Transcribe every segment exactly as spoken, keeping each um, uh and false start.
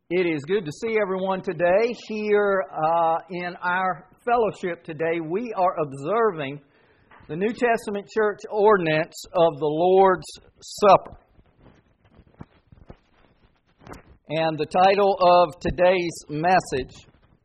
It is good to see everyone today here uh, in our fellowship today. We are observing the New Testament church ordinance of the Lord's Supper. And the title of today's message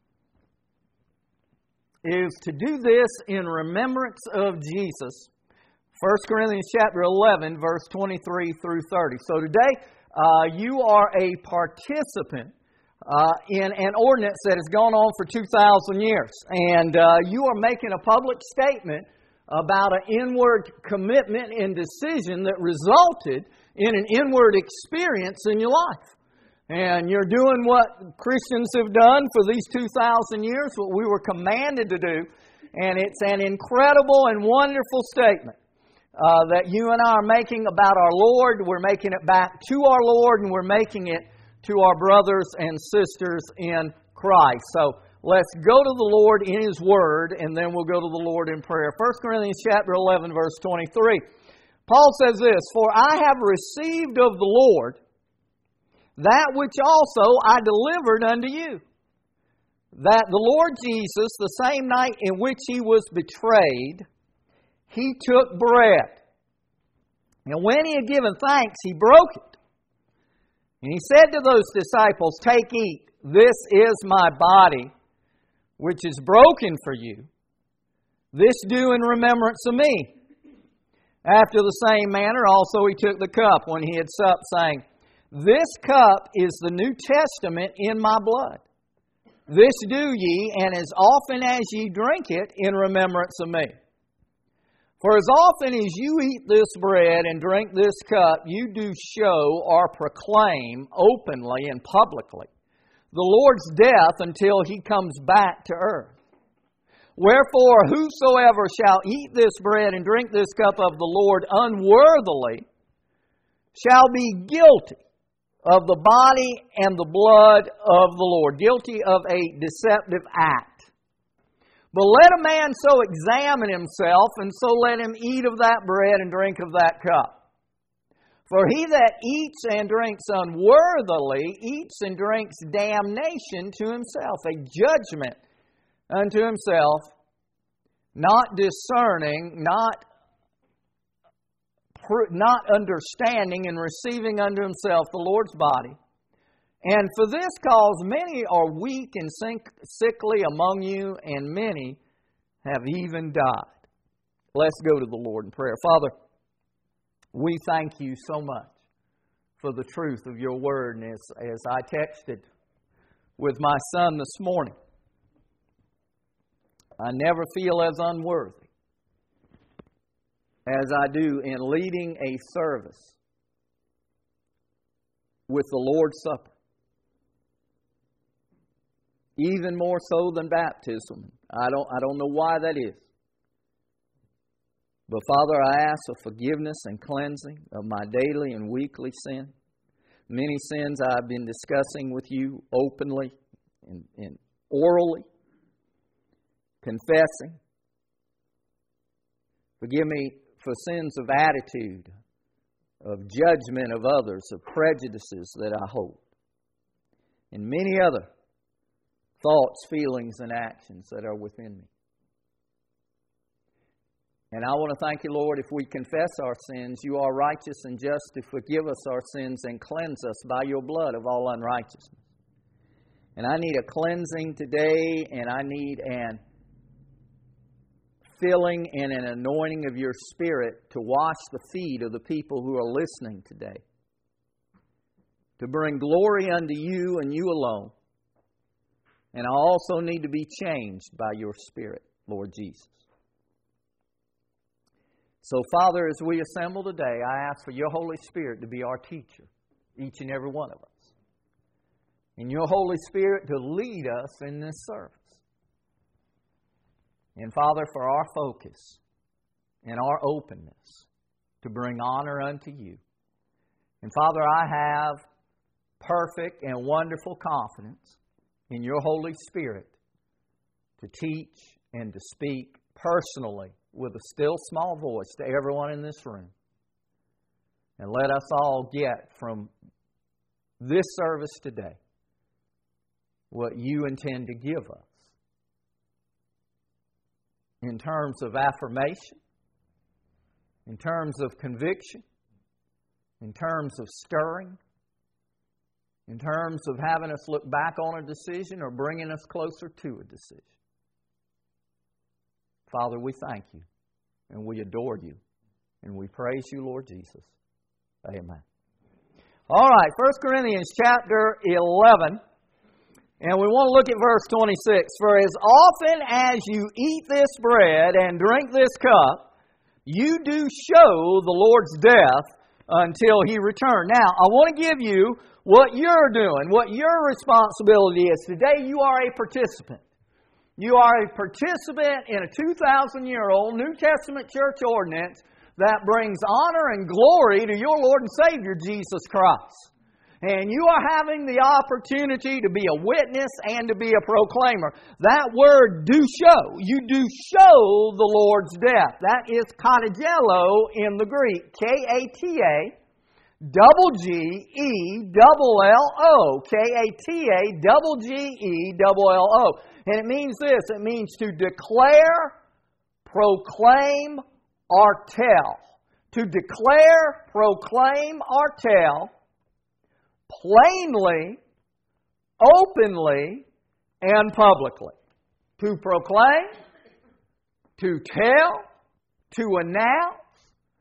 is to do this in remembrance of Jesus. First Corinthians chapter eleven, verse twenty-three through thirty. So today, Uh, you are a participant uh, in an ordinance that has gone on for two thousand years. And uh, you are making a public statement about an inward commitment and decision that resulted in an inward experience in your life. And you're doing what Christians have done for these two thousand years, what we were commanded to do. And it's an incredible and wonderful statement. Uh, that you and I are making about our Lord. We're making it back to our Lord, and we're making it to our brothers and sisters in Christ. So let's go to the Lord in His Word, and then we'll go to the Lord in prayer. First Corinthians chapter eleven, verse twenty-three. Paul says this, "For I have received of the Lord that which also I delivered unto you, that the Lord Jesus, the same night in which He was betrayed, He took bread, and when He had given thanks, He broke it. And He said to those disciples, 'Take, eat, this is my body, which is broken for you. This do in remembrance of me.' After the same manner also He took the cup when He had supped, saying, 'This cup is the New Testament in my blood. This do ye, and as often as ye drink it, in remembrance of me. For as often as you eat this bread and drink this cup, you do show or proclaim openly and publicly the Lord's death until He comes back to earth. Wherefore, whosoever shall eat this bread and drink this cup of the Lord unworthily shall be guilty of the body and the blood of the Lord,'" guilty of a deceptive act. "But let a man so examine himself, and so let him eat of that bread and drink of that cup. For he that eats and drinks unworthily eats and drinks damnation to himself, a judgment unto himself, not discerning, not, not understanding, and receiving unto himself the Lord's body. And for this cause many are weak and sickly among you, and many have even died." Let's go to the Lord in prayer. Father, we thank You so much for the truth of Your Word. And as, as I texted with my son this morning, I never feel as unworthy as I do in leading a service with the Lord's Supper. Even more so than baptism. I don't, I don't know why that is. But Father, I ask for forgiveness and cleansing of my daily and weekly sin. Many sins I've been discussing with You openly and, and orally, confessing. Forgive me for sins of attitude, of judgment of others, of prejudices that I hold, and many other thoughts, feelings, and actions that are within me. And I want to thank You, Lord, if we confess our sins, You are righteous and just to forgive us our sins and cleanse us by Your blood of all unrighteousness. And I need a cleansing today, and I need an filling and an anointing of Your Spirit to wash the feet of the people who are listening today, to bring glory unto You and You alone. And I also need to be changed by Your Spirit, Lord Jesus. So, Father, as we assemble today, I ask for Your Holy Spirit to be our teacher, each and every one of us. And Your Holy Spirit to lead us in this service. And, Father, for our focus and our openness to bring honor unto You. And, Father, I have perfect and wonderful confidence in Your Holy Spirit to teach and to speak personally with a still small voice to everyone in this room. And let us all get from this service today what you intend to give us in terms of affirmation, in terms of conviction, in terms of stirring, in terms of having us look back on a decision or bringing us closer to a decision. Father, we thank You and we adore You and we praise You, Lord Jesus. Amen. All right, First Corinthians chapter eleven, and we want to look at verse twenty-six. For as often as you eat this bread and drink this cup, you do show the Lord's death until He return. Now, I want to give you what you're doing, what your responsibility is. Today, you are a participant. You are a participant in a two thousand year old New Testament church ordinance that brings honor and glory to your Lord and Savior, Jesus Christ. And you are having the opportunity to be a witness and to be a proclaimer. That word, do show. You do show the Lord's death. That is katagello in the Greek. K A T A, double G E, double L O. K A T A, double G E, double L O. And it means this. It means to declare, proclaim, or tell. To declare, proclaim, or tell, plainly, openly, and publicly. To proclaim, to tell, to announce,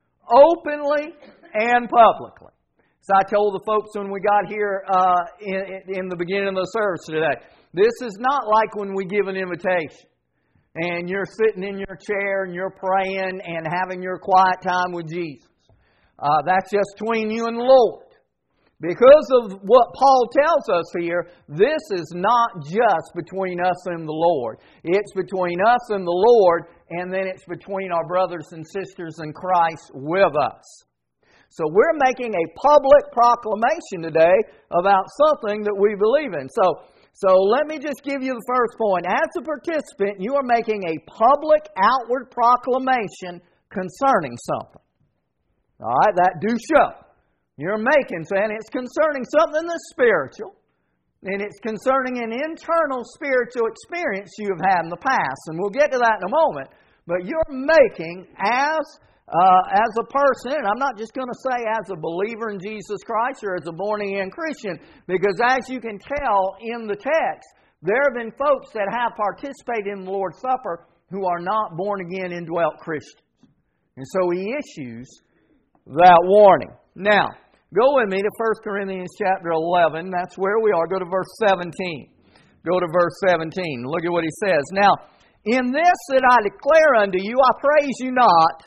openly and publicly. So I told the folks when we got here uh, in, in the beginning of the service today, this is not like when we give an invitation and you're sitting in your chair and you're praying and having your quiet time with Jesus. Uh, that's just between you and the Lord. Because of what Paul tells us here, this is not just between us and the Lord. It's between us and the Lord, and then it's between our brothers and sisters in Christ with us. So we're making a public proclamation today about something that we believe in. So, so let me just give you the first point. As a participant, you are making a public outward proclamation concerning something. All right, that do show. You're making, saying it's concerning something that's spiritual, and it's concerning an internal spiritual experience you have had in the past. And we'll get to that in a moment. But you're making as uh, as a person, and I'm not just going to say as a believer in Jesus Christ or as a born-again Christian, because as you can tell in the text, there have been folks that have participated in the Lord's Supper who are not born-again indwelt Christians. And so He issues that warning. Now, go with me to First Corinthians chapter eleven. That's where we are. Go to verse seventeen. Go to verse seventeen. Look at what he says. Now, in this that I declare unto you, I praise you not,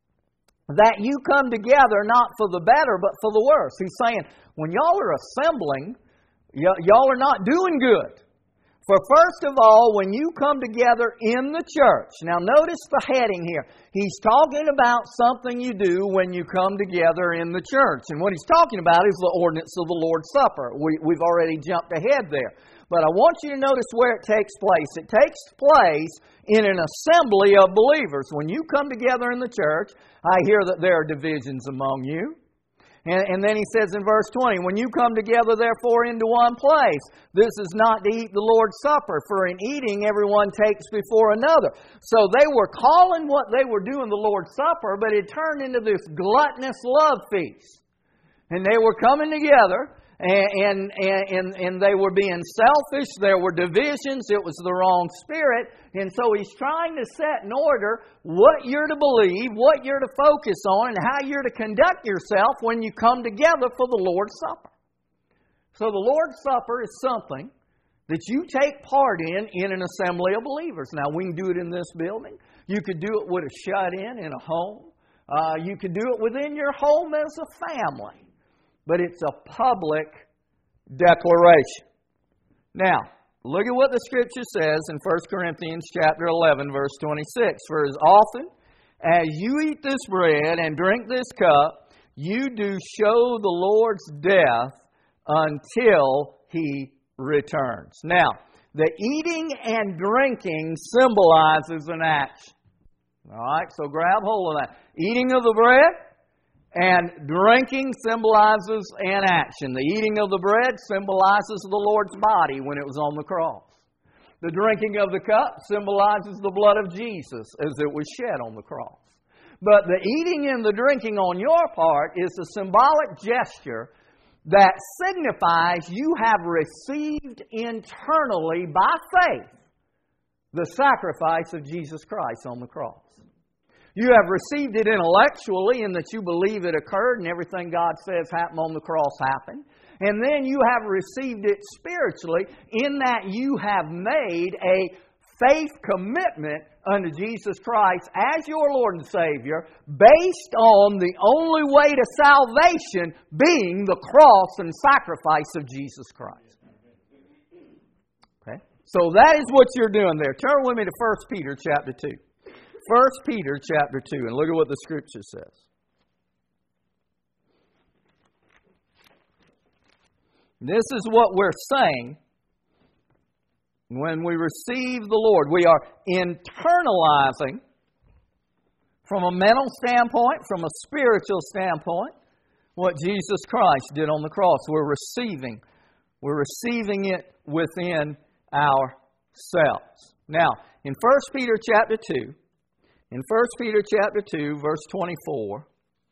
that you come together not for the better, but for the worse. He's saying, when y'all are assembling, y- y'all are not doing good. For first of all, when you come together in the church. Now notice the heading here. He's talking about something you do when you come together in the church. And what he's talking about is the ordinance of the Lord's Supper. We, we've already jumped ahead there. But I want you to notice where it takes place. It takes place in an assembly of believers. When you come together in the church, I hear that there are divisions among you. And, and then he says in verse twenty, when you come together therefore into one place, this is not to eat the Lord's Supper, for in eating everyone takes before another. So they were calling what they were doing the Lord's Supper, but it turned into this gluttonous love feast. And they were coming together, and, and, and, and they were being selfish. There were divisions. It was the wrong spirit. And so he's trying to set in order what you're to believe, what you're to focus on, and how you're to conduct yourself when you come together for the Lord's Supper. So the Lord's Supper is something that you take part in in an assembly of believers. Now, we can do it in this building. You could do it with a shut-in in a home. Uh, you could do it within your home as a family. But it's a public declaration. Now, look at what the Scripture says in First Corinthians chapter eleven, verse twenty-six. For as often as you eat this bread and drink this cup, you do show the Lord's death until He returns. Now, the eating and drinking symbolizes an action. All right, so grab hold of that. Eating of the bread And drinking symbolizes an action. The eating of the bread symbolizes the Lord's body when it was on the cross. The drinking of the cup symbolizes the blood of Jesus as it was shed on the cross. But the eating and the drinking on your part is a symbolic gesture that signifies you have received internally by faith the sacrifice of Jesus Christ on the cross. You have received it intellectually in that you believe it occurred and everything God says happened on the cross happened. And then you have received it spiritually in that you have made a faith commitment unto Jesus Christ as your Lord and Savior based on the only way to salvation being the cross and sacrifice of Jesus Christ. Okay? So that is what you're doing there. Turn with me to First Peter chapter two. First Peter chapter two, and look at what the Scripture says. This is what we're saying when we receive the Lord. We are internalizing from a mental standpoint, from a spiritual standpoint, what Jesus Christ did on the cross. We're receiving. We're receiving it within ourselves. Now, in First Peter chapter two, in First Peter chapter two, verse twenty-four,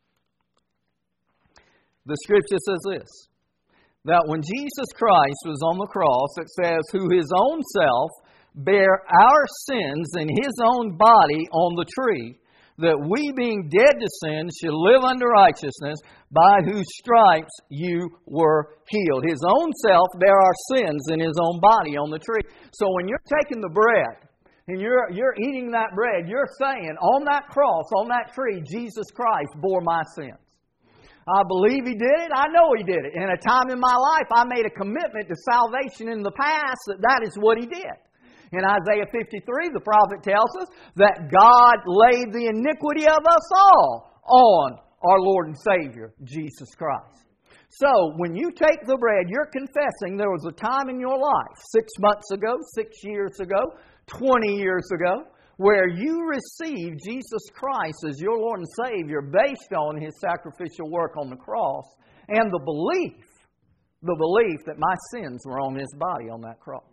the Scripture says this, that when Jesus Christ was on the cross, it says, who His own self bare our sins in His own body on the tree, that we being dead to sin should live unto righteousness, by whose stripes you were healed. His own self bare our sins in His own body on the tree. So when you're taking the bread, and you're, you're eating that bread, you're saying, on that cross, on that tree, Jesus Christ bore my sins. I believe He did it. I know He did it. In a time in my life, I made a commitment to salvation in the past that that is what He did. In Isaiah fifty-three, the prophet tells us that God laid the iniquity of us all on our Lord and Savior, Jesus Christ. So, when you take the bread, you're confessing there was a time in your life, six months ago, six years ago, twenty years ago, where you received Jesus Christ as your Lord and Savior based on His sacrificial work on the cross and the belief, the belief that my sins were on His body on that cross.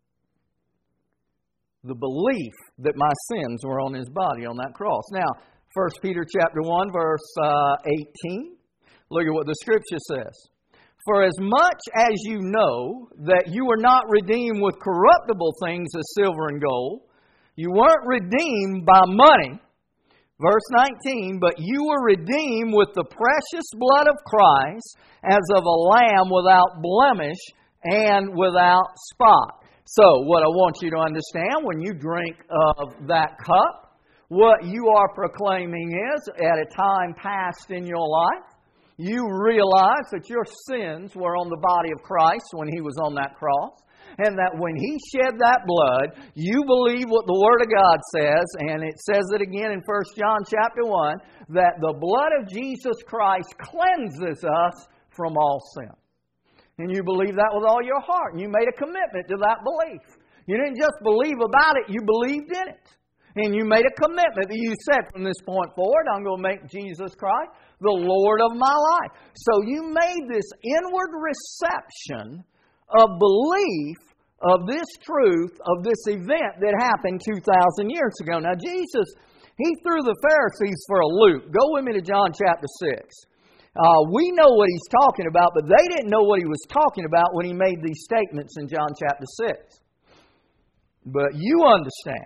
The belief that my sins were on His body on that cross. Now, First Peter chapter one, verse uh, eighteen. Look at what the Scripture says. For as much as you know that you were not redeemed with corruptible things as silver and gold, you weren't redeemed by money. Verse nineteen, but you were redeemed with the precious blood of Christ as of a lamb without blemish and without spot. So, what I want you to understand when you drink of that cup, what you are proclaiming is, at a time past in your life, you realize that your sins were on the body of Christ when He was on that cross. And that when He shed that blood, you believe what the Word of God says, and it says it again in First John chapter one, that the blood of Jesus Christ cleanses us from all sin. And you believe that with all your heart. And you made a commitment to that belief. You didn't just believe about it, you believed in it. And you made a commitment that you said, from this point forward, I'm going to make Jesus Christ the Lord of my life. So you made this inward reception of belief of this truth, of this event that happened two thousand years ago. Now Jesus, He threw the Pharisees for a loop. Go with me to John chapter six. Uh, we know what He's talking about, but they didn't know what He was talking about when He made these statements in John chapter six. But you understand.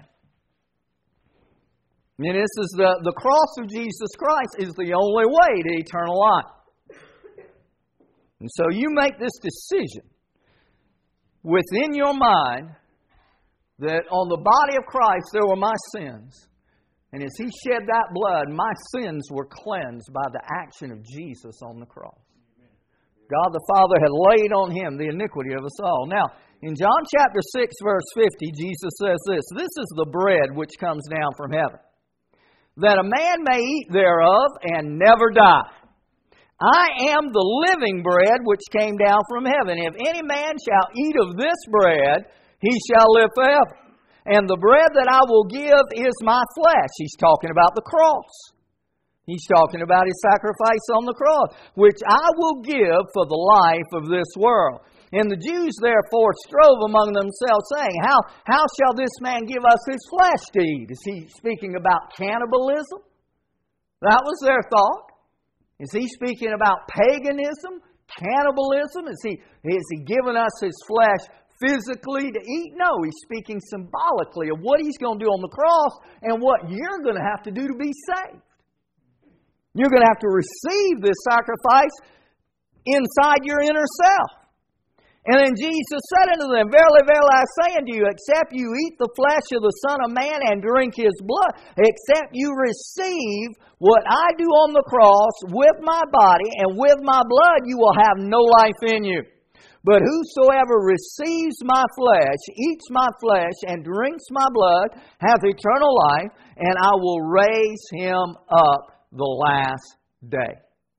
And this is the, the cross of Jesus Christ is the only way to eternal life. And so you make this decision within your mind that on the body of Christ there were my sins. And as He shed that blood, my sins were cleansed by the action of Jesus on the cross. God the Father had laid on Him the iniquity of us all. Now, in John chapter six, verse fifty, Jesus says this, this is the bread which comes down from heaven, that a man may eat thereof and never die. I am the living bread which came down from heaven. If any man shall eat of this bread, he shall live forever. And the bread that I will give is my flesh. He's talking about the cross. He's talking about His sacrifice on the cross, which I will give for the life of this world. And the Jews therefore strove among themselves, saying, How, how shall this man give us his flesh to eat? Is he speaking about cannibalism? That was their thought. Is he speaking about paganism, cannibalism? Is he, is he giving us his flesh physically to eat? No, he's speaking symbolically of what he's going to do on the cross and what you're going to have to do to be saved. You're going to have to receive this sacrifice inside your inner self. And then Jesus said unto them, Verily, verily, I say unto you, except you eat the flesh of the Son of Man and drink His blood, except you receive what I do on the cross with my body and with my blood, you will have no life in you. But whosoever receives my flesh, eats my flesh, and drinks my blood, hath eternal life, and I will raise him up the last day.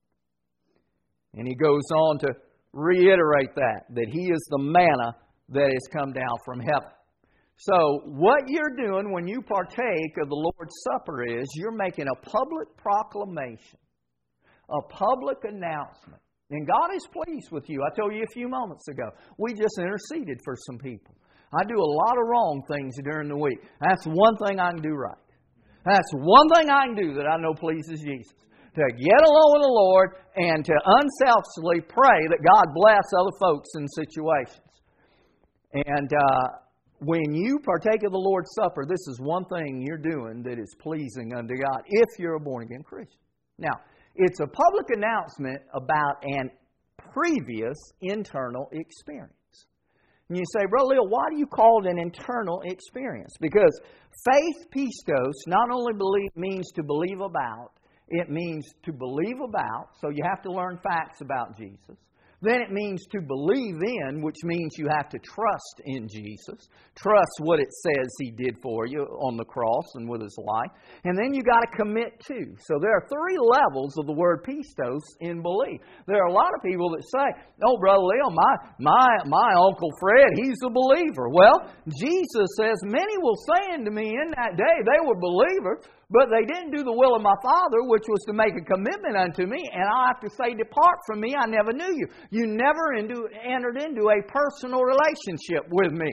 And he goes on to reiterate that, that He is the manna that has come down from heaven. So what you're doing when you partake of the Lord's Supper is you're making a public proclamation, a public announcement. And God is pleased with you. I told you a few moments ago, we just interceded for some people. I do a lot of wrong things during the week. That's one thing I can do right. That's one thing I can do that I know pleases Jesus. To get along with the Lord and to unselfishly pray that God bless other folks in situations. And uh, when you partake of the Lord's Supper, this is one thing you're doing that is pleasing unto God if you're a born-again Christian. Now, it's a public announcement about an previous internal experience. And you say, Brother Leo, why do you call it an internal experience? Because faith pistos not only believe means to believe about, it means to believe about, so you have to learn facts about Jesus. Then it means to believe in, which means you have to trust in Jesus. Trust what it says He did for you on the cross and with His life. And then you got to commit to. So there are three levels of the word pistos in belief. There are a lot of people that say, oh, Brother Leo, my, my, my Uncle Fred, he's a believer. Well, Jesus says, many will say unto me in that day, they were believers, but they didn't do the will of my Father, which was to make a commitment unto me, and I have to say, depart from me, I never knew you. You never into, entered into a personal relationship with me.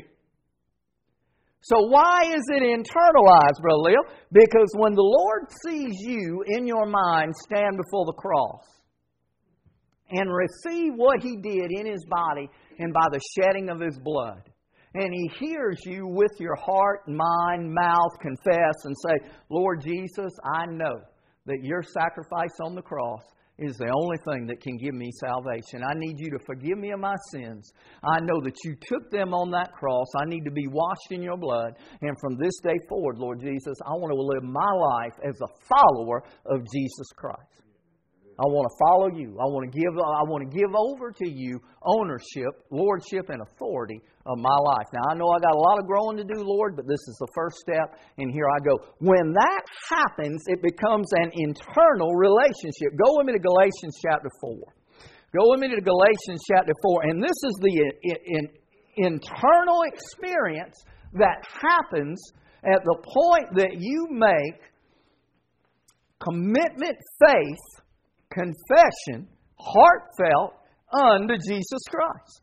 So why is it internalized, Brother Leo? Because when the Lord sees you in your mind stand before the cross and receive what He did in His body and by the shedding of His blood, and He hears you with your heart, mind, mouth confess and say, Lord Jesus, I know that your sacrifice on the cross is the only thing that can give me salvation. I need you to forgive me of my sins. I know that you took them on that cross. I need to be washed in your blood. And from this day forward, Lord Jesus, I want to live my life as a follower of Jesus Christ. I want to follow you. I want to give I want to give over to you ownership, lordship, and authority of my life. Now, I know I got a lot of growing to do, Lord, but this is the first step, and here I go. When that happens, it becomes an internal relationship. Go with me to Galatians chapter four. Go with me to Galatians chapter four, and this is the in, in, internal experience that happens at the point that you make commitment, faith, confession, heartfelt, unto Jesus Christ.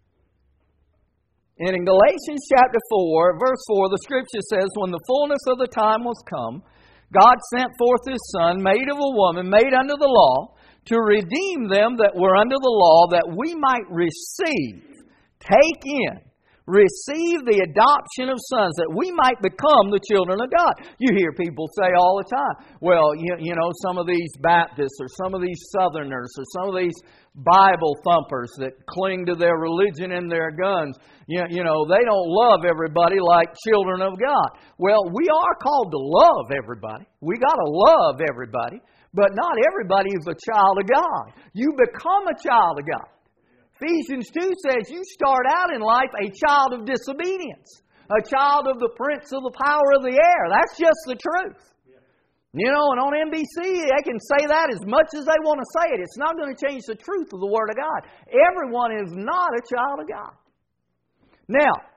And in Galatians chapter four, verse four, the Scripture says, when the fullness of the time was come, God sent forth His Son, made of a woman, made under the law, to redeem them that were under the law, that we might receive, take in, receive the adoption of sons, that we might become the children of God. You hear people say all the time, well, you, you know, some of these Baptists or some of these Southerners or some of these Bible thumpers that cling to their religion and their guns, you, you know, they don't love everybody like children of God. Well, we are called to love everybody. We got to love everybody, but not everybody is a child of God. You become a child of God. Ephesians two says you start out in life a child of disobedience, a child of the prince of the power of the air. That's just the truth. You know, and on N B C, they can say that as much as they want to say it. It's not going to change the truth of the Word of God. Everyone is not a child of God. Now,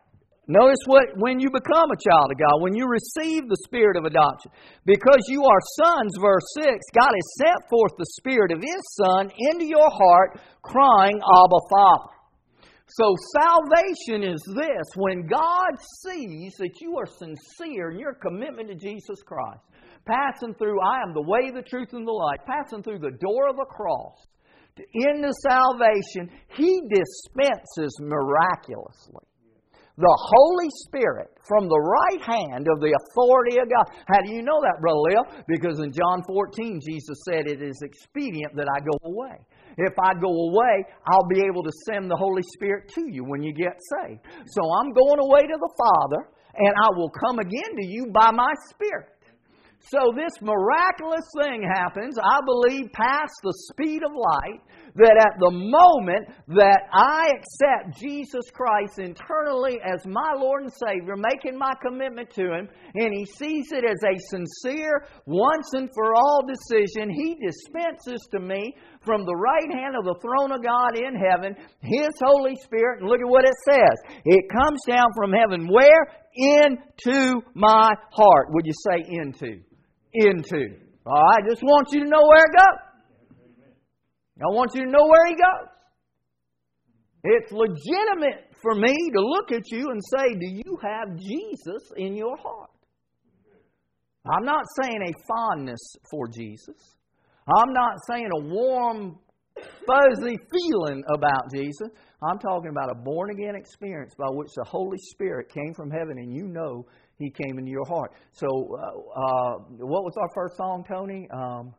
Notice what when you become a child of God, when you receive the Spirit of adoption. Because you are sons, verse six, God has sent forth the Spirit of His Son into your heart, crying, Abba, Father. So salvation is this: when God sees that you are sincere in your commitment to Jesus Christ, passing through, I am the way, the truth, and the life, passing through the door of the cross, into salvation, He dispenses miraculously the Holy Spirit from the right hand of the authority of God. How do you know that, Brother Leo? Because in John fourteen, Jesus said, it is expedient that I go away. If I go away, I'll be able to send the Holy Spirit to you when you get saved. So I'm going away to the Father, and I will come again to you by my Spirit. So this miraculous thing happens, I believe, past the speed of light, that at the moment that I accept Jesus Christ internally as my Lord and Savior, making my commitment to Him, and He sees it as a sincere, once and for all decision, He dispenses to me from the right hand of the throne of God in heaven His Holy Spirit. And look at what it says. It comes down from heaven where? Into my heart. Would you say into? Into. All right, I just want you to know where it goes. I want you to know where He goes. It's legitimate for me to look at you and say, do you have Jesus in your heart? I'm not saying a fondness for Jesus. I'm not saying a warm, fuzzy feeling about Jesus. I'm talking about a born-again experience by which the Holy Spirit came from heaven and you know He came into your heart. So, uh, uh, what was our first song, Tony? Um,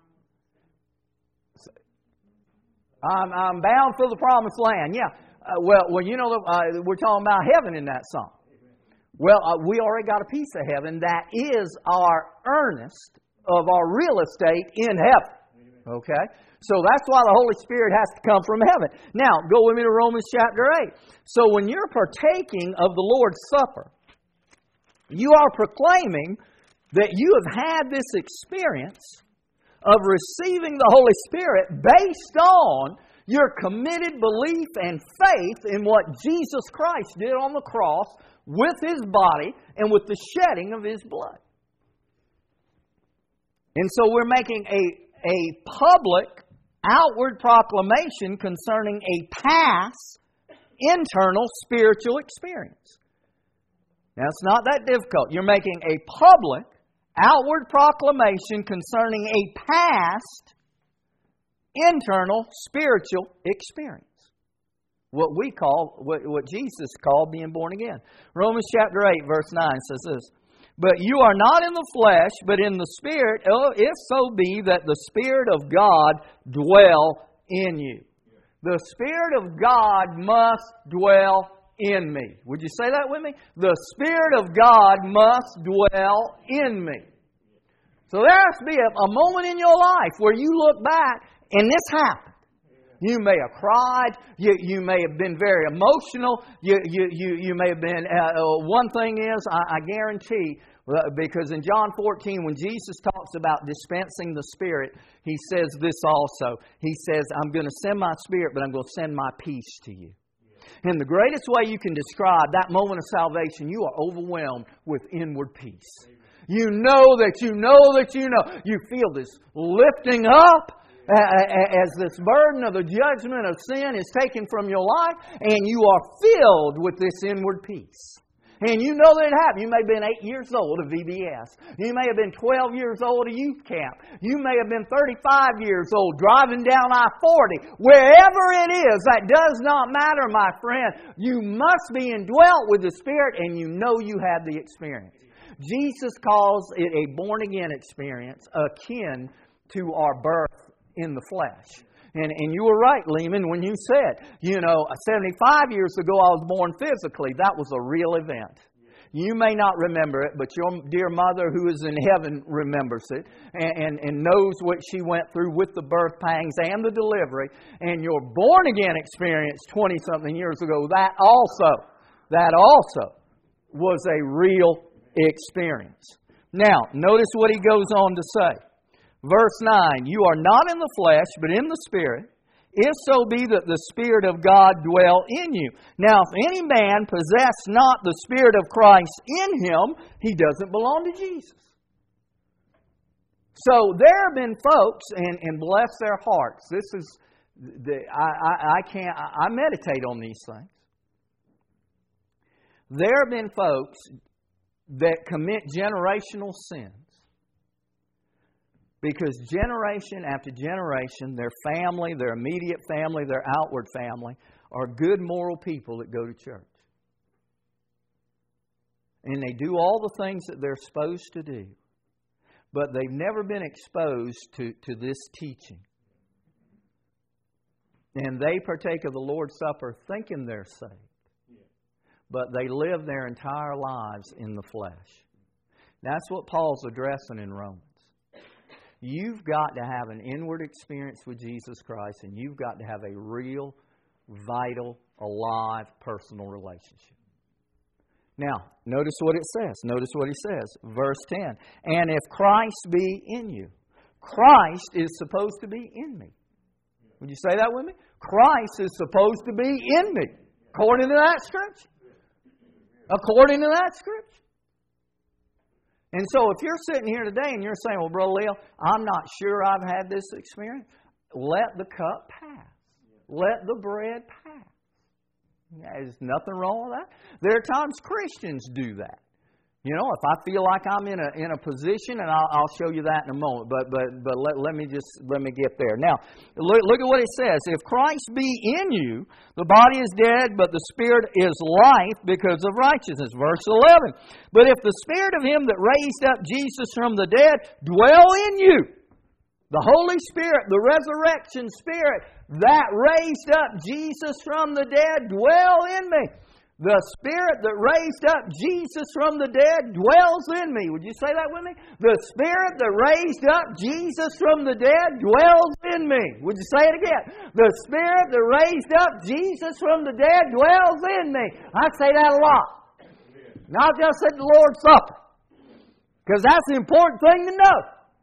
I'm, I'm bound for the promised land. Yeah. Uh, well, well, you know, uh, we're talking about heaven in that song. Well, uh, we already got a piece of heaven. That is our earnest of our real estate in heaven. Okay? So that's why the Holy Spirit has to come from heaven. Now, go with me to Romans chapter eight. So when you're partaking of the Lord's Supper, you are proclaiming that you have had this experience of receiving the Holy Spirit based on your committed belief and faith in what Jesus Christ did on the cross with His body and with the shedding of His blood. And so we're making a, a public, outward proclamation concerning a past, internal, spiritual experience. Now, it's not that difficult. You're making a public, outward proclamation concerning a past, internal, spiritual experience. What we call, what, what Jesus called being born again. Romans chapter eight, verse nine says this: But you are not in the flesh, but in the Spirit, if so be that the Spirit of God dwell in you. The Spirit of God must dwell in me. Would you say that with me? The Spirit of God must dwell in me. So there has to be a, a moment in your life where you look back and this happened. You may have cried. You, you may have been very emotional. You, you, you, you may have been... Uh, uh, one thing is, I, I guarantee, uh, because in John fourteen, when Jesus talks about dispensing the Spirit, He says this also. He says, I'm going to send my Spirit, but I'm going to send my peace to you. And the greatest way you can describe that moment of salvation, you are overwhelmed with inward peace. You know that you know that you know. You feel this lifting up as this burden of the judgment of sin is taken from your life, and you are filled with this inward peace. And you know that it happened. You may have been eight years old at V B S. You may have been twelve years old at youth camp. You may have been thirty-five years old driving down I forty. Wherever it is, that does not matter, my friend. You must be indwelt with the Spirit, and you know you had the experience. Jesus calls it a born-again experience akin to our birth in the flesh. And and you were right, Lehman, when you said, you know, seventy-five years ago I was born physically. That was a real event. You may not remember it, but your dear mother who is in heaven remembers it and, and, and knows what she went through with the birth pangs and the delivery. And your born-again experience twenty-something years ago, that also, that also was a real experience. Now, notice what he goes on to say. Verse nine, you are not in the flesh, but in the Spirit, if so be that the Spirit of God dwell in you. Now, if any man possess not the Spirit of Christ in him, he doesn't belong to Jesus. So there have been folks, and, and bless their hearts. This is, the, I, I, I can't, I meditate on these things. There have been folks that commit generational sins because generation after generation, their family, their immediate family, their outward family are good moral people that go to church. And they do all the things that they're supposed to do. But they've never been exposed to, to this teaching. And they partake of the Lord's Supper thinking they're saved. But they live their entire lives in the flesh. That's what Paul's addressing in Romans. You've got to have an inward experience with Jesus Christ, and you've got to have a real, vital, alive, personal relationship. Now, notice what it says. Notice what he says. Verse ten. And if Christ be in you. Christ is supposed to be in me. Would you say that with me? Christ is supposed to be in me. According to that scripture. According to that scripture. And so if you're sitting here today and you're saying, well, Brother Leo, I'm not sure I've had this experience. Let the cup pass. Let the bread pass. There's nothing wrong with that. There are times Christians do that. You know, if I feel like I'm in a in a position, and I'll, I'll show you that in a moment. But but but let, let me just let me get there. Now, look, look at what it says. If Christ be in you, the body is dead, but the Spirit is life because of righteousness. Verse eleven. But if the Spirit of Him that raised up Jesus from the dead dwell in you, the Holy Spirit, the resurrection Spirit that raised up Jesus from the dead, dwell in me. The Spirit that raised up Jesus from the dead dwells in me. Would you say that with me? The Spirit that raised up Jesus from the dead dwells in me. Would you say it again? The Spirit that raised up Jesus from the dead dwells in me. I say that a lot. Not just at the Lord's Supper. Because that's the important thing to know.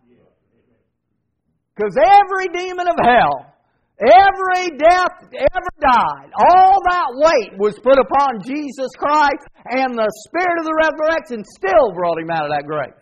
Because every demon of hell, every death ever died, all that weight was put upon Jesus Christ, and the Spirit of the resurrection still brought Him out of that grave.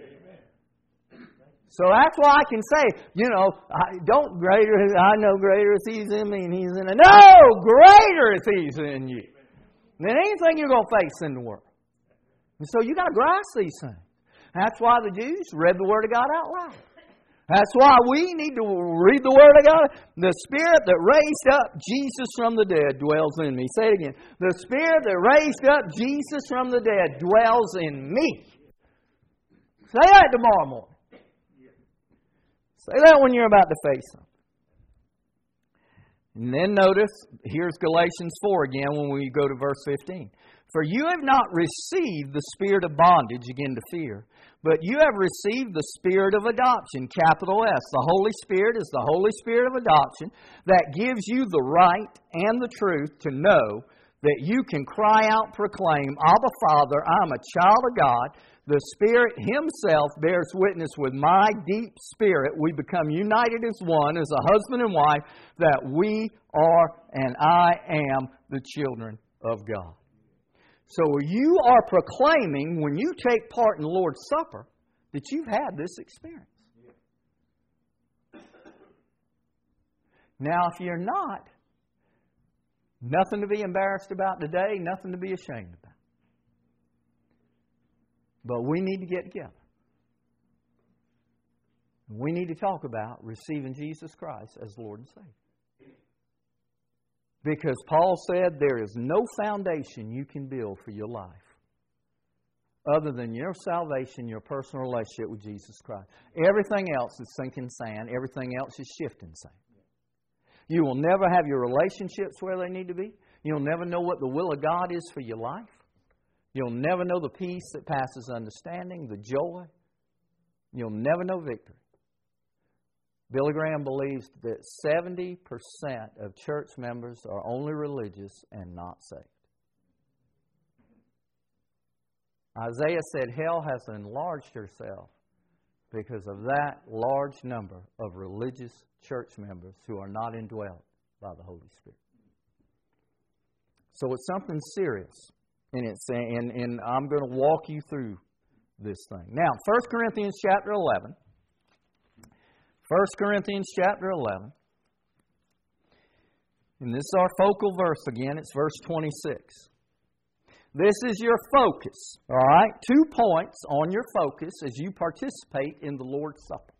So that's why I can say, you know, I don't greater, I know greater is He's in me and He's in it. No, greater is He's in you than anything you're going to face in the world. And so you got to grasp these things. That's why the Jews read the Word of God out loud. That's why we need to read the Word of God. The Spirit that raised up Jesus from the dead dwells in me. Say it again. The Spirit that raised up Jesus from the dead dwells in me. Say that tomorrow morning. Say that when you're about to face something. And then notice, here's Galatians four again when we go to verse fifteen. For you have not received the spirit of bondage again to fear, but you have received the Spirit of adoption, capital S. The Holy Spirit is the Holy Spirit of adoption that gives you the right and the truth to know that you can cry out, proclaim, Abba, Father, I'm a child of God. The Spirit Himself bears witness with my deep spirit. We become united as one, as a husband and wife, that we are and I am the children of God. So you are proclaiming, when you take part in the Lord's Supper, that you've had this experience. Now, if you're not, nothing to be embarrassed about today, nothing to be ashamed about. But we need to get together. We need to talk about receiving Jesus Christ as Lord and Savior. Because Paul said there is no foundation you can build for your life other than your salvation, your personal relationship with Jesus Christ. Everything else is sinking sand. Everything else is shifting sand. You will never have your relationships where they need to be. You'll never know what the will of God is for your life. You'll never know the peace that passes understanding, the joy. You'll never know victory. Billy Graham believes that seventy percent of church members are only religious and not saved. Isaiah said hell has enlarged herself because of that large number of religious church members who are not indwelt by the Holy Spirit. So it's something serious. And, it's, and, and I'm going to walk you through this thing. Now, First Corinthians chapter eleven. First Corinthians chapter eleven. And this is our focal verse again. It's verse twenty-six. This is your focus, all right? Two points on your focus as you participate in the Lord's Supper.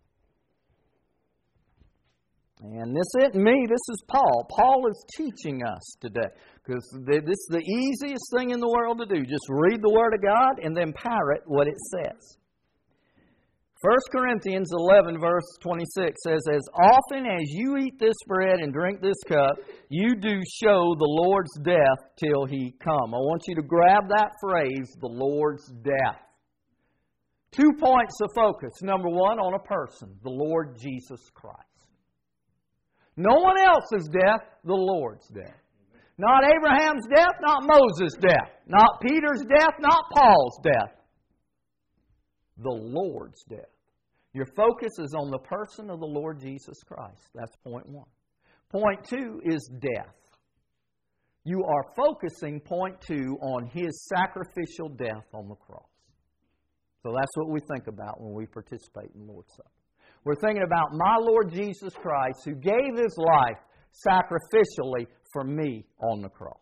And this isn't me, this is Paul. Paul is teaching us today. Because this is the easiest thing in the world to do. Just read the Word of God and then parrot what it says. First Corinthians eleven verse twenty-six says, as often as you eat this bread and drink this cup, you do show the Lord's death till He come. I want you to grab that phrase, the Lord's death. Two points of focus. Number one, on a person, the Lord Jesus Christ. No one else's death, the Lord's death. Not Abraham's death, not Moses' death. Not Peter's death, not Paul's death. The Lord's death. Your focus is on the person of the Lord Jesus Christ. That's point one. Point two is death. You are focusing, point two, on His sacrificial death on the cross. So that's what we think about when we participate in the Lord's Supper. We're thinking about my Lord Jesus Christ who gave His life sacrificially for me on the cross.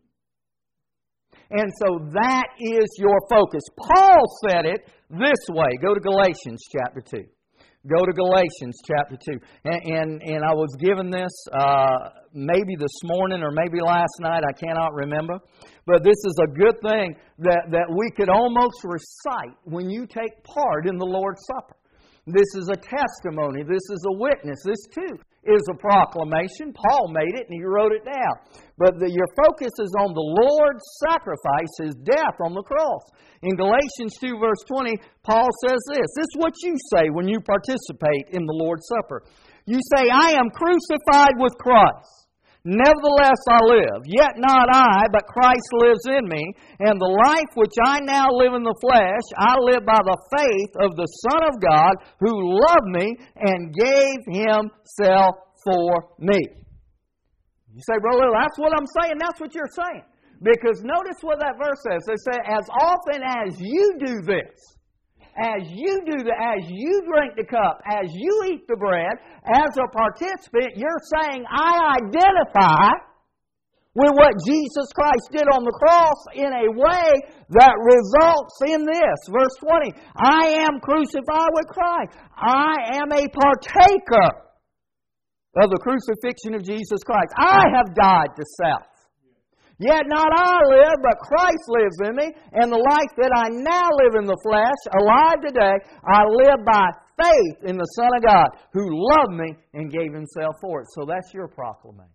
And so that is your focus. Paul said it this way. Go to Galatians chapter two. Go to Galatians chapter two. And, and, and I was given this uh, maybe this morning or maybe last night. I cannot remember. But this is a good thing that, that we could almost recite when you take part in the Lord's Supper. This is a testimony. This is a witness. This too is a proclamation. Paul made it and he wrote it down. But the, your focus is on the Lord's sacrifice, His death on the cross. In Galatians two verse twenty, Paul says this. This is what you say when you participate in the Lord's Supper. You say, I am crucified with Christ. Nevertheless I live, yet not I, but Christ lives in me. And the life which I now live in the flesh, I live by the faith of the Son of God, who loved me and gave Himself for me. You say, Brother Little, that's what I'm saying. That's what you're saying. Because notice what that verse says. It says, as often as you do this, as you do the, as you drink the cup, as you eat the bread, as a participant, you're saying, I identify with what Jesus Christ did on the cross in a way that results in this. Verse twenty, I am crucified with Christ. I am a partaker of the crucifixion of Jesus Christ. I have died to self. Yet not I live, but Christ lives in me, and the life that I now live in the flesh, alive today, I live by faith in the Son of God, who loved me and gave Himself for it. So that's your proclamation.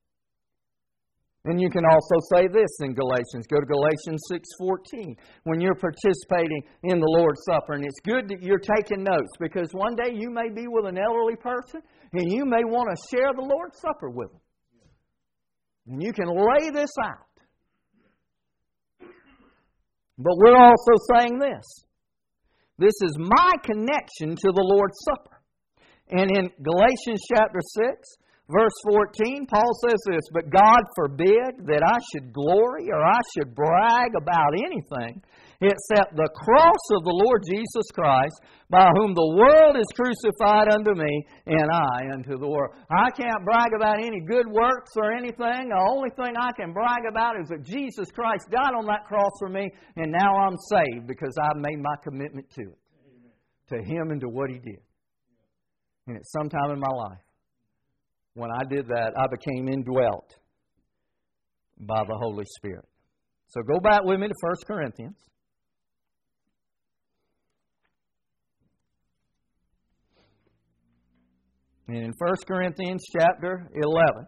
And you can also say this in Galatians. Go to Galatians six fourteen. When you're participating in the Lord's Supper, and it's good that you're taking notes, because one day you may be with an elderly person, and you may want to share the Lord's Supper with them. And you can lay this out. But we're also saying this. This is my connection to the Lord's Supper. And in Galatians chapter six, verse fourteen, Paul says this, but God forbid that I should glory or I should brag about anything except the cross of the Lord Jesus Christ, by whom the world is crucified unto me, and I unto the world. I can't brag about any good works or anything. The only thing I can brag about is that Jesus Christ died on that cross for me, and now I'm saved because I've made my commitment to it. Amen. To Him and to what He did. And at some time in my life, when I did that, I became indwelt by the Holy Spirit. So go back with me to First Corinthians. And in First Corinthians chapter eleven,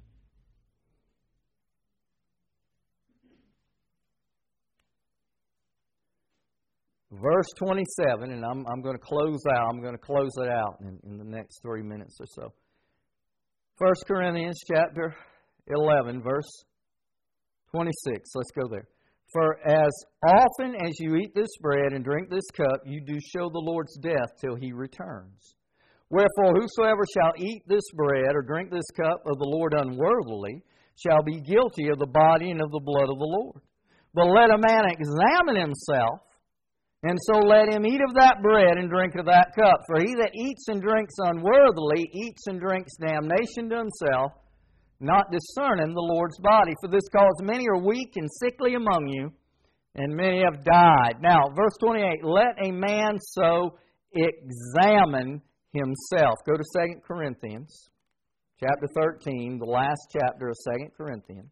verse twenty-seven, and I'm, I'm going to close out. I'm going to close it out in, in the next three minutes or so. First Corinthians chapter eleven, verse twenty-six. Let's go there. For as often as you eat this bread and drink this cup, you do show the Lord's death till He returns. Wherefore, whosoever shall eat this bread or drink this cup of the Lord unworthily shall be guilty of the body and of the blood of the Lord. But let a man examine himself, and so let him eat of that bread and drink of that cup. For he that eats and drinks unworthily eats and drinks damnation to himself, not discerning the Lord's body. For this cause many are weak and sickly among you, and many have died. Now, verse twenty-eight, let a man so examine himself. Go to Second Corinthians, chapter thirteen, the last chapter of Second Corinthians.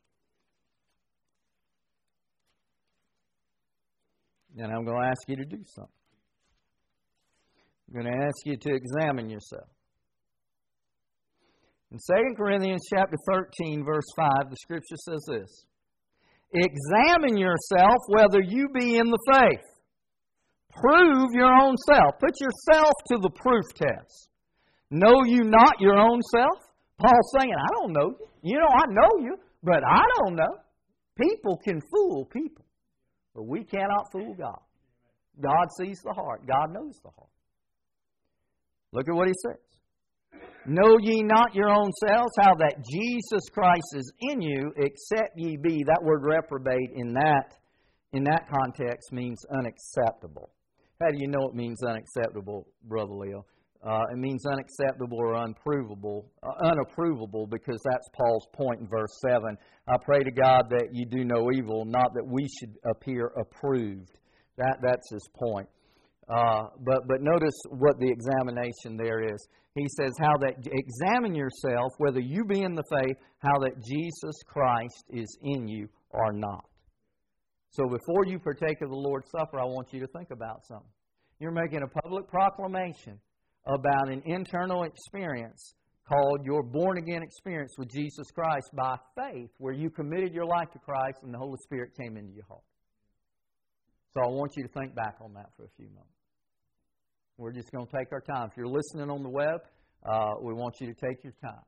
And I'm going to ask you to do something. I'm going to ask you to examine yourself. In Second Corinthians chapter thirteen, verse five, the Scripture says this. Examine yourself whether you be in the faith. Prove your own self. Put yourself to the proof test. Know you not your own self? Paul's saying, I don't know you. You know, I know you, but I don't know. People can fool people, but we cannot fool God. God sees the heart. God knows the heart. Look at what he says. Know ye not your own selves how that Jesus Christ is in you, except ye be. That word reprobate in that, in that context means unacceptable. How do you know it means unacceptable, Brother Leo? Uh, it means unacceptable or unprovable, uh, unapprovable, because that's Paul's point in verse seven. I pray to God that you do no evil, not that we should appear approved. That, that's his point. Uh, but, but notice what the examination there is. He says, how that examine yourself, whether you be in the faith, how that Jesus Christ is in you or not. So before you partake of the Lord's Supper, I want you to think about something. You're making a public proclamation about an internal experience called your born-again experience with Jesus Christ by faith, where you committed your life to Christ and the Holy Spirit came into your heart. So I want you to think back on that for a few moments. We're just going to take our time. If you're listening on the web, uh, we want you to take your time.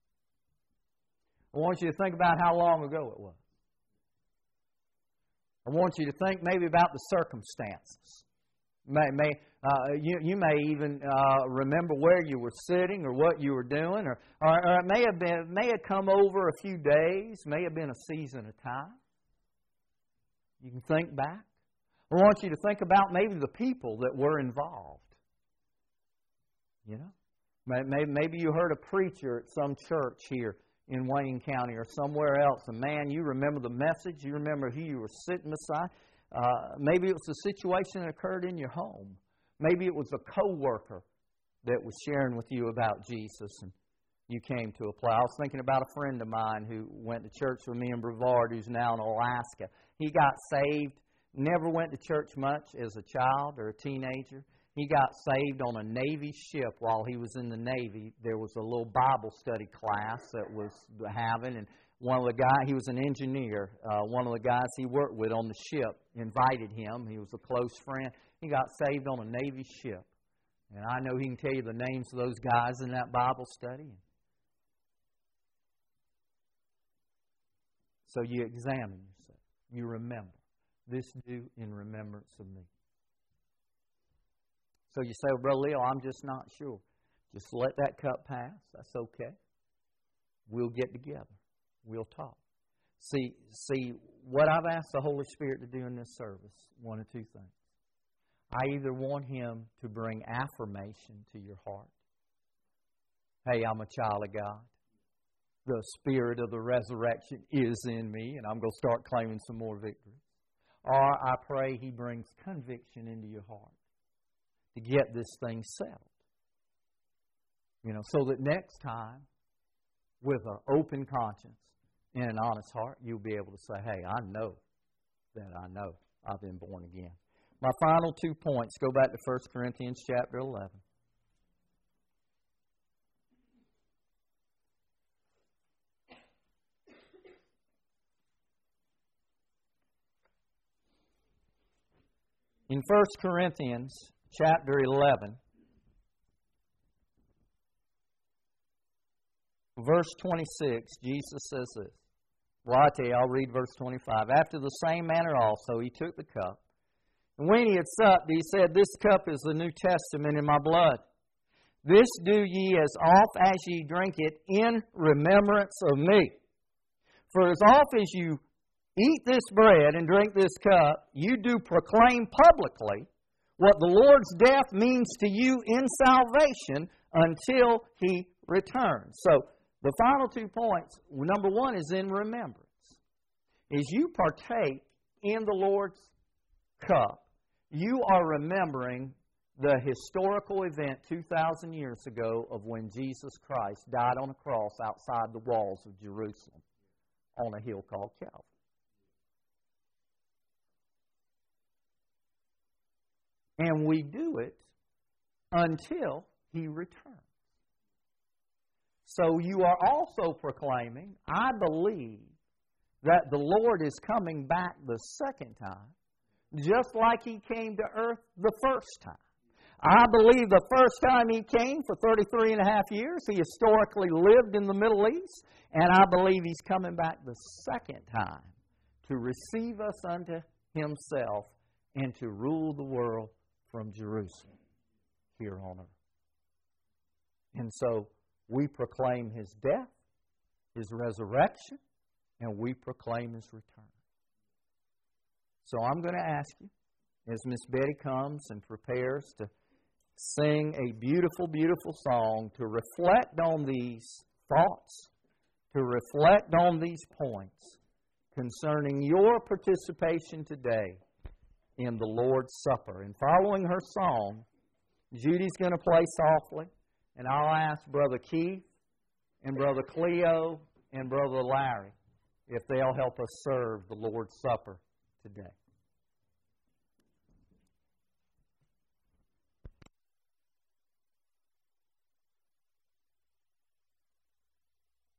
I want you to think about how long ago it was. I want you to think maybe about the circumstances. May, may, uh, you, you may even uh, remember where you were sitting or what you were doing, or, or, or it may have been, may have come over a few days, may have been a season of time. You can think back. I want you to think about maybe the people that were involved. You know, maybe, maybe you heard a preacher at some church here in Wayne County or somewhere else, and man, you remember the message, you remember who you were sitting beside. Uh, maybe it was a situation that occurred in your home. Maybe it was a co-worker that was sharing with you about Jesus, and you came to apply. I was thinking about a friend of mine who went to church with me in Brevard, who's now in Alaska. He got saved, never went to church much as a child or a teenager. He got saved on a Navy ship while he was in the Navy. There was a little Bible study class that was having, and one of the guys, he was an engineer, uh, one of the guys he worked with on the ship invited him. He was a close friend. He got saved on a Navy ship. And I know he can tell you the names of those guys in that Bible study. So you examine yourself. You remember. This do in remembrance of me. So you say, well, Brother Leo, I'm just not sure. Just let that cup pass. That's okay. We'll get together. We'll talk. See, see, what I've asked the Holy Spirit to do in this service, one of two things. I either want Him to bring affirmation to your heart. Hey, I'm a child of God. The Spirit of the resurrection is in me, and I'm going to start claiming some more victory. Or I pray He brings conviction into your heart to get this thing settled. You know, so that next time, with an open conscience and an honest heart, you'll be able to say, hey, I know that I know I've been born again. My final two points, go back to First Corinthians chapter eleven. In First Corinthians chapter eleven, verse twenty-six, Jesus says this. Well, I tell you, I'll read verse twenty-five. After the same manner also, He took the cup. And when He had supped, He said, this cup is the New Testament in my blood. This do ye as oft as ye drink it in remembrance of me. For as oft as you eat this bread and drink this cup, you do proclaim publicly what the Lord's death means to you in salvation until He returns. So, the final two points, number one is in remembrance. As you partake in the Lord's cup, you are remembering the historical event two thousand years ago of when Jesus Christ died on a cross outside the walls of Jerusalem on a hill called Calvary. And we do it until He returns. So you are also proclaiming, I believe that the Lord is coming back the second time, just like He came to earth the first time. I believe the first time He came for thirty-three and a half years, He historically lived in the Middle East, and I believe He's coming back the second time to receive us unto Himself and to rule the world from Jerusalem here on earth. And so we proclaim His death, His resurrection, and we proclaim His return. So I'm going to ask you, as Miss Betty comes and prepares to sing a beautiful, beautiful song, to reflect on these thoughts, to reflect on these points concerning your participation today in the Lord's Supper. And following her song, Judy's going to play softly, and I'll ask Brother Keith and Brother Cleo and Brother Larry if they'll help us serve the Lord's Supper today.